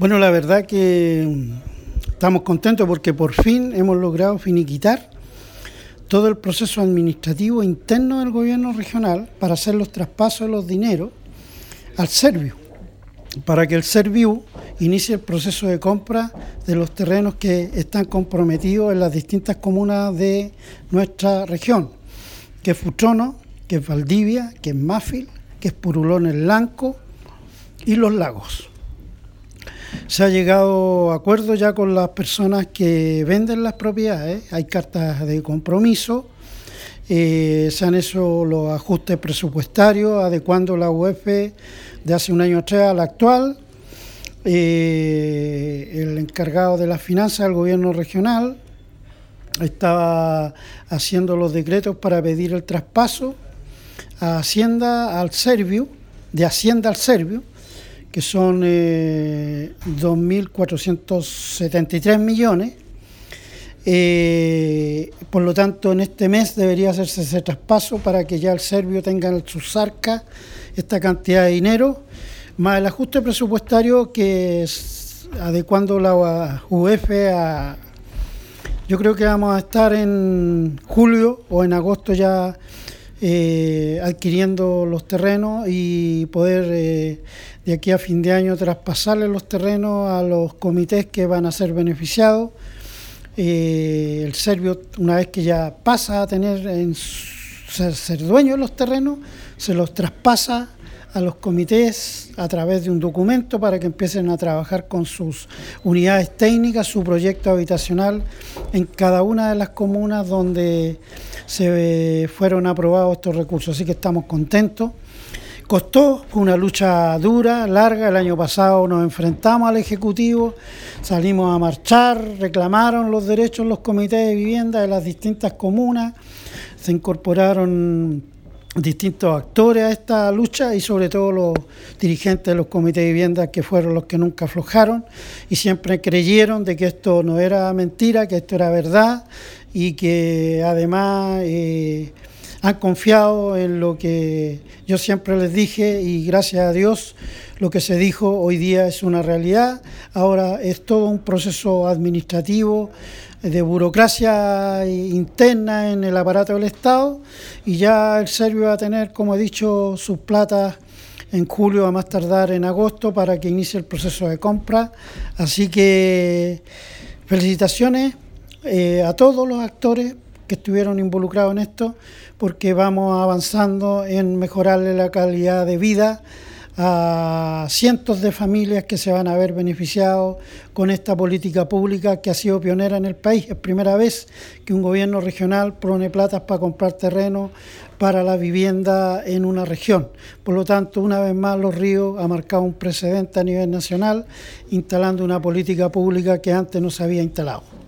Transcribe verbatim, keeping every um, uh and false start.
Bueno, la verdad que estamos contentos porque por fin hemos logrado finiquitar todo el proceso administrativo interno del gobierno regional para hacer los traspasos de los dineros al Serviu, para que el Serviu inicie el proceso de compra de los terrenos que están comprometidos en las distintas comunas de nuestra región, que es Futrono, que es Valdivia, que es Mafil, que es Purulones Lanco y Los Lagos. Se ha llegado a acuerdo ya con las personas que venden las propiedades, hay cartas de compromiso, eh, se han hecho los ajustes presupuestarios, adecuando la U F de hace un año atrás a la actual. Eh, el encargado de las finanzas del gobierno regional estaba haciendo los decretos para pedir el traspaso a Hacienda al Serviu, de Hacienda al Serviu, que son eh, dos mil cuatrocientos setenta y tres millones. Eh, por lo tanto, en este mes debería hacerse ese traspaso para que ya el Serviu tenga en sus arcas esta cantidad de dinero, más el ajuste presupuestario que es adecuando la U F a... Yo creo que vamos a estar en julio o en agosto ya eh, adquiriendo los terrenos y poder eh, de aquí a fin de año traspasarle los terrenos a los comités que van a ser beneficiados. Eh, el Serviu, una vez que ya pasa a tener en ser, ser dueño de los terrenos, se los traspasa a los comités a través de un documento para que empiecen a trabajar con sus unidades técnicas, su proyecto habitacional en cada una de las comunas donde se fueron aprobados estos recursos. Así que estamos contentos. Costó, fue una lucha dura, larga. El año pasado nos enfrentamos al Ejecutivo, salimos a marchar, reclamaron los derechos los comités de vivienda de las distintas comunas, se incorporaron distintos actores a esta lucha y sobre todo los dirigentes de los comités de vivienda, que fueron los que nunca aflojaron y siempre creyeron de que esto no era mentira, que esto era verdad y que además eh, han confiado en lo que yo siempre les dije y gracias a Dios lo que se dijo hoy día es una realidad. Ahora es todo un proceso administrativo de burocracia interna en el aparato del Estado y ya el Serviu va a tener, como he dicho, sus platas en julio, a más tardar en agosto, para que inicie el proceso de compra. Así que felicitaciones eh, a todos los actores que estuvieron involucrados en esto, porque vamos avanzando en mejorarle la calidad de vida a cientos de familias que se van a ver beneficiados con esta política pública que ha sido pionera en el país. Es primera vez que un gobierno regional pone platas para comprar terreno para la vivienda en una región. Por lo tanto, una vez más, Los Ríos ha marcado un precedente a nivel nacional, instalando una política pública que antes no se había instalado.